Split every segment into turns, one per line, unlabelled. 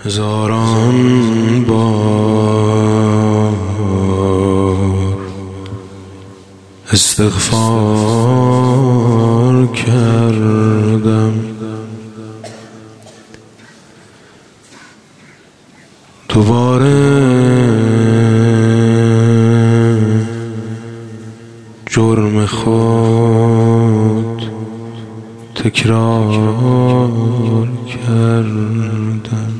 هزاران بار استغفار کردم، دوباره جرم خود تکرار کردم.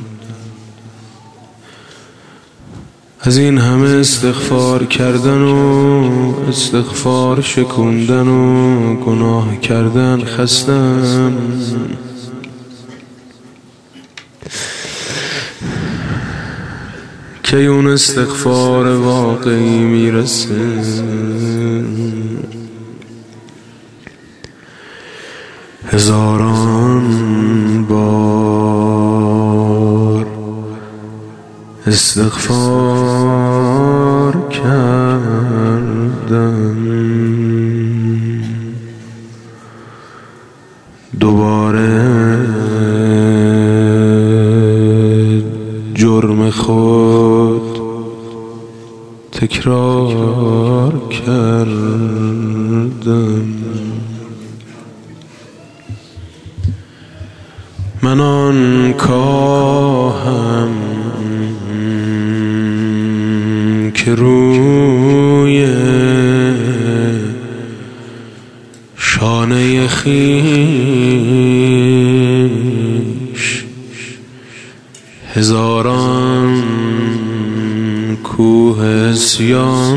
از این همه استغفار کردن و استغفار شکوندن و گناه کردن خستم. که اون استغفار واقعی میرسه؟ هزاران بار استغفار کردم، دوباره جرم خود تکرار کردم. من آن کاهم که روی شانه خویش هزاران کوه عصیان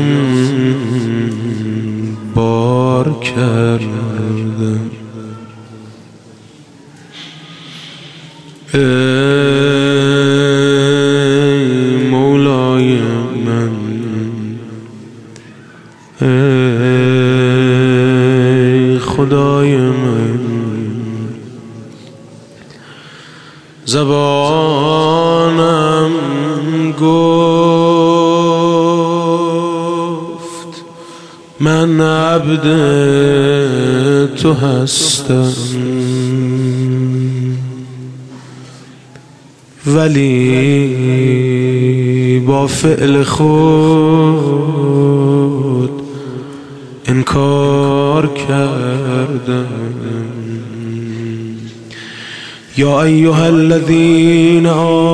بار کردم. ای مولای من، ای خدای من، زبانم گفت من عبد تو هستم، ولی با فعل خود انکار کردم. یا ایها الذین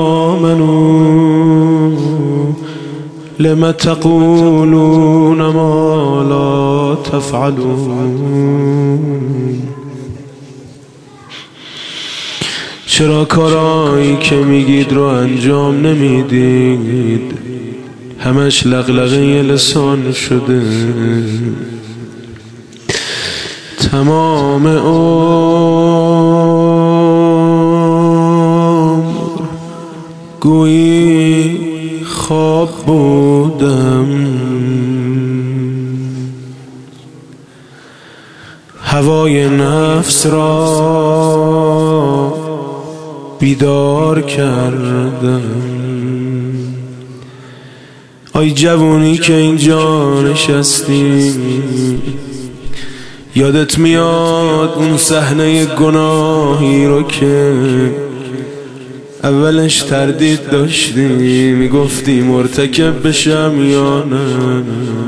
آمنوا لم تقولون ما لا تفعلون. چرا کارایی که میگید رو انجام نمیدید؟ همش لغلغه لسان شده. تمام عمر گویی خواب بودم، هوای نفس را بیدار کردم. آی جوونی که اینجا نشستی، یادت میاد اون صحنه گناهی رو که اولش تردید داشتی، میگفتی مرتکب بشم یا نه؟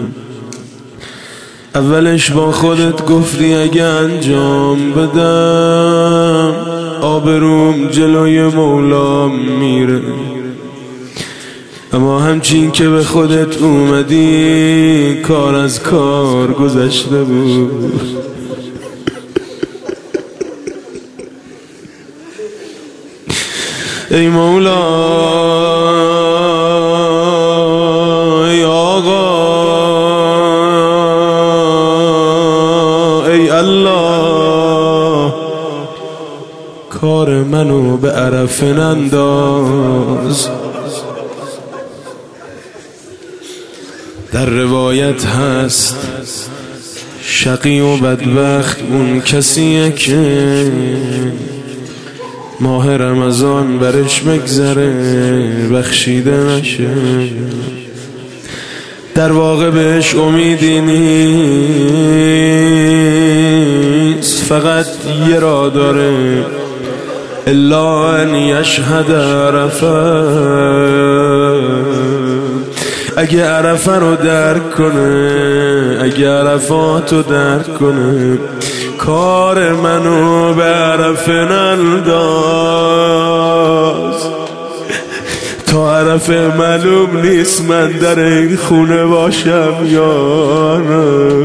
اولش با خودت گفتی اگه انجام بدم آبروم جلوی مولام میره، اما همچین که به خودت اومدی کار از کار گذشته بود. ای مولا، ای آقا، ای الله، کار منو به عرف ننداز. در روایت هست شقی و بدبخت اون کسیه که ماه رمضان برش بگذره بخشیده نشه. در واقع بهش امیدی نیست، فقط یه راه داره، الا ان یشهد عرفه. اگه عرفه رو درک کنه، اگه عرفات رو درک کنه، کار منو به عرفه ننداز. تا عرفه معلوم نیست من در این خونه باشم یا نه.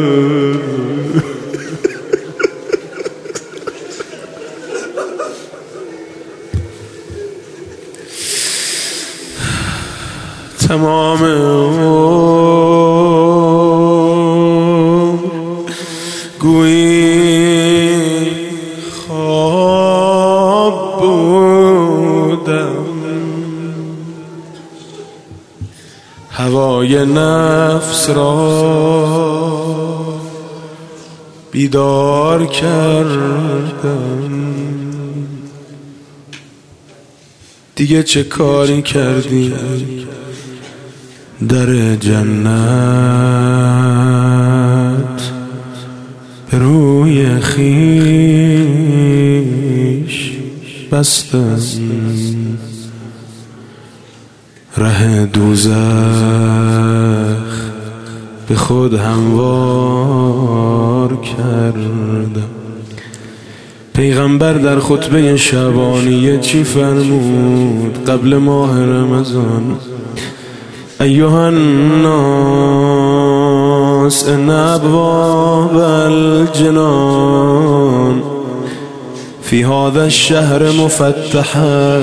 تمام گویی خواب بودم، هوای نفس را بیدار کردم. دیگه چه کاری کردی در جنت به روی خویش بستم، ره دوزخ به خود هموار کردم. پیغمبر در خطبه شبانیه چی فرمود قبل ماه رمضان؟ ایها الناس ان ابواب الجنان فی هذا الشهر مفتحه.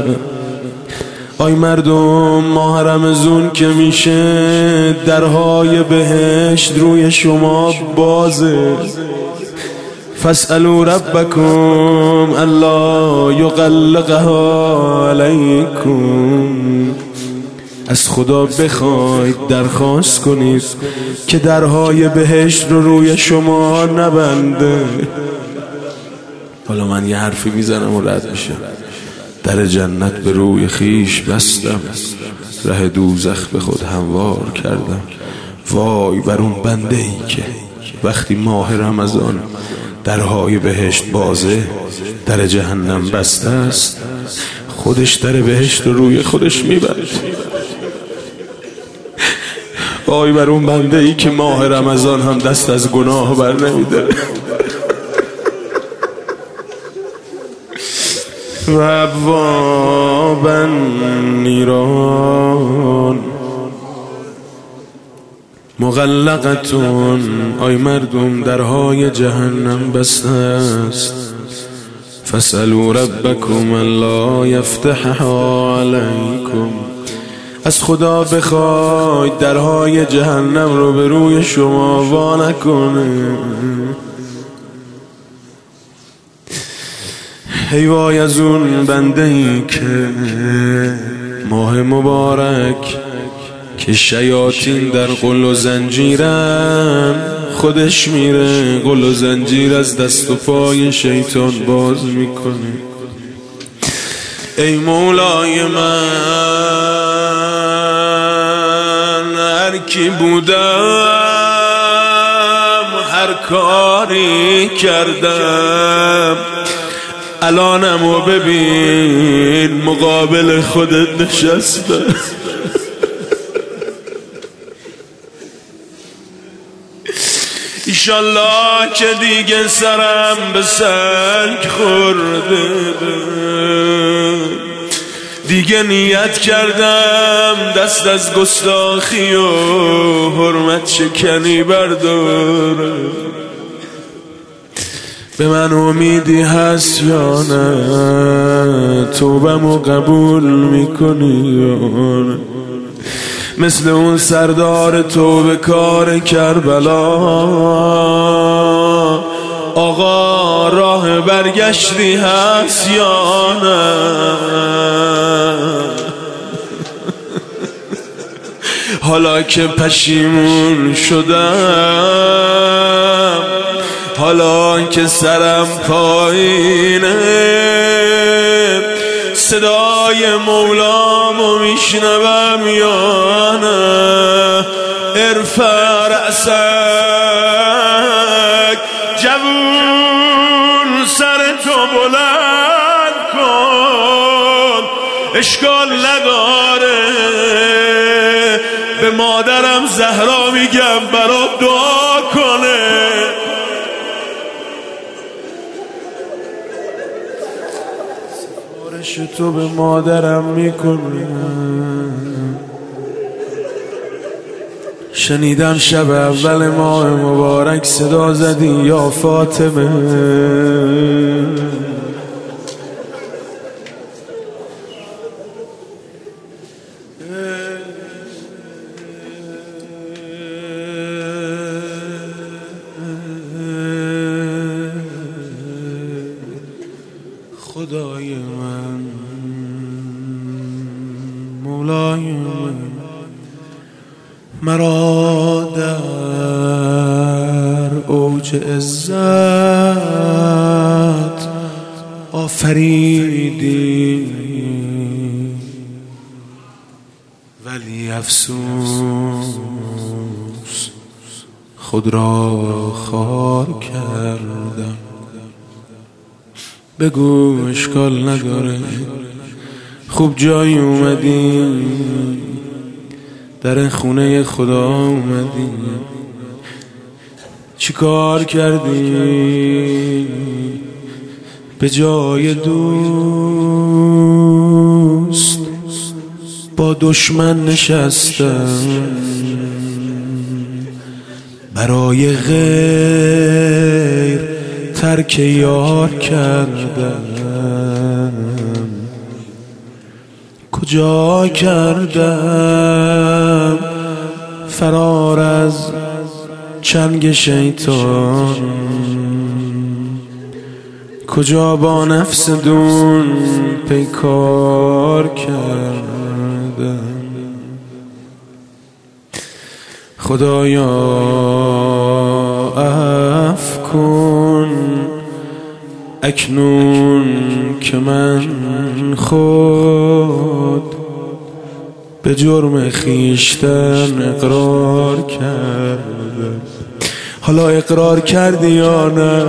آی مردم، ماه رمضان که میشه درهای بهشت روی شما بازه. فاسألوا ربکم الا یغلقها علیکم. از خدا بخواید، درخواست کنید که درهای بهشت رو روی شما نبنده. حالا من یه حرفی میزنم و رد میشه. در جنت به روی خیش بستم، ره دوزخ به خود هموار کردم. وای بر اون بنده ای که وقتی ماه رمضان درهای بهشت بازه، در جهنم بسته است، خودش در بهشت رو روی خودش میبرد. وای بر اون بنده ای که ماه رمضان هم دست از گناه بر نمیده. و ابواب النیران مغلقتون. آی مردم، درهای جهنم بسته است. فاسألوا ربکم الا یفتحها علیکم. از خدا بخواید درهای جهنم رو به روی شما وا نکنه. ای وای از اون بنده ای که ماه مبارک که شیاطین در قل و زنجیرن، خودش میره قل و زنجیر از دست و پای شیطان باز میکنه. ای مولای من، هر کی بودم، هر کاری کردم، الانمو ببین مقابل خودت نشسته. ایشالله که دیگه سرم به سنگ خورده، دیگه نیت کردم دست از گستاخی و حرمت شکنی بردارم. به من امیدی هست یا نه؟ توبمو قبول میکنی یا نه؟ مثل اون سردار توبه کار کربلا، آقا راه برگشتی هست یا نه؟ حالا که پشیمون شدم، حالا که سرم پایینه، صدای مولامو میشنوم یا نه؟ ارفع رأسک جوون، سر تو بلند کن. اشکال نداره. به مادرم زهرا میگم برات دعا کنه. سفارش تو به مادرم میکنم. شنیدم شب اول ماه مبارک صدا زدی یا فاطمه. خدای من، مولای من، مرا در اوج عزت آفریدی، ولی افسوس خود را خار کردم. بگو اشکال نداره، خوب جایی اومدی، در خونه خدا اومدی. چی کار کردی؟ به جای دوست با دشمن نشستم، برای غیر ترک یار کردم. کجا کردم فرار از چنگ شیطان، کجا با نفس دون پیکار کردم. خدایا عفو کن اکنون که من خود به جرم خیشتن اقرار کردم. حالا اقرار کردی یا نه؟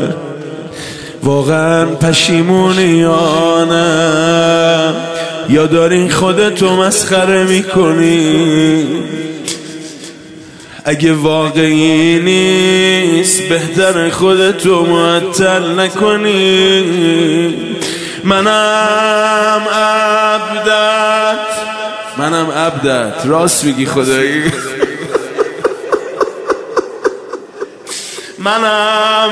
واقعا پشیمونی یا نه؟ یا داری خودتو مسخره میکنی؟ اگه واقعی نیست بهتر خودتو معطل نکنی. منم عبدت راست میگی خدایی. منم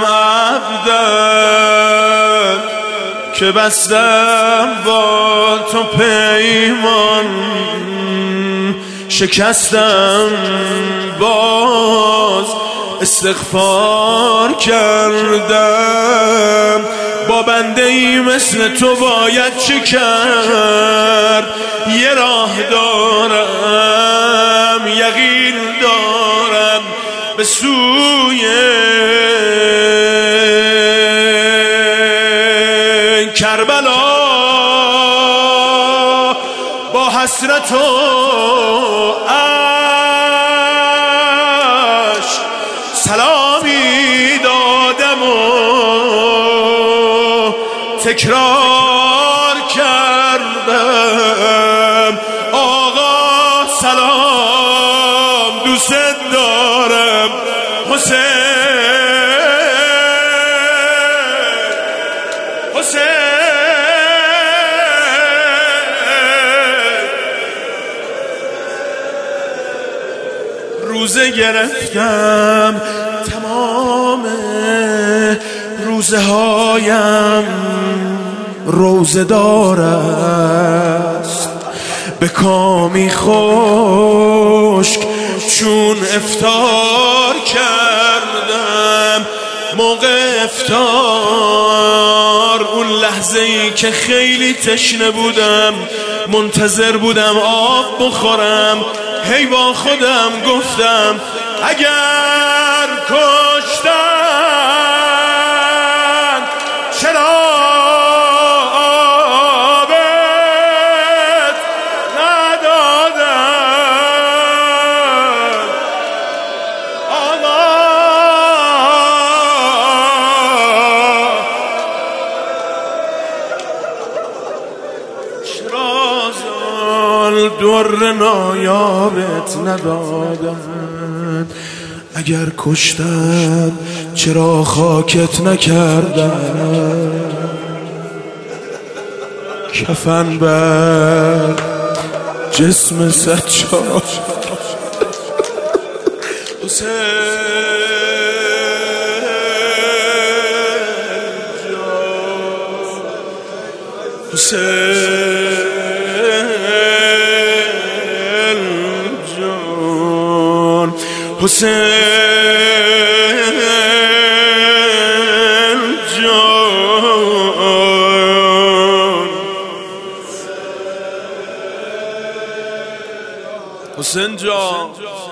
عبدت که بستم با تو پیمان، شکستم باز استغفار کردم. با بنده ای مثل تو باید چه کرد؟ یه راه دارم، یقین دارم به سوی کربلا. با حسرت و عشق سلامی دادم و تکرار کردم. آقا سلام، دوست دارم حسین. روزه گرفتم تمام روزه هایم روزه دار است، به کامی خشک چون افطار کردم. موقع افطار اون لحظه ای که خیلی تشنه بودم، منتظر بودم آب بخورم، هی با خودم گفتم اگر کشتن چرا آبت ندادن؟ آقا چرا سال در نایابت ندادن؟ اگر کشتن چرا خاکت نکردن؟ کفن بر جسم سجاد حسین جان، حسین جان، حسین جان، حسین جان.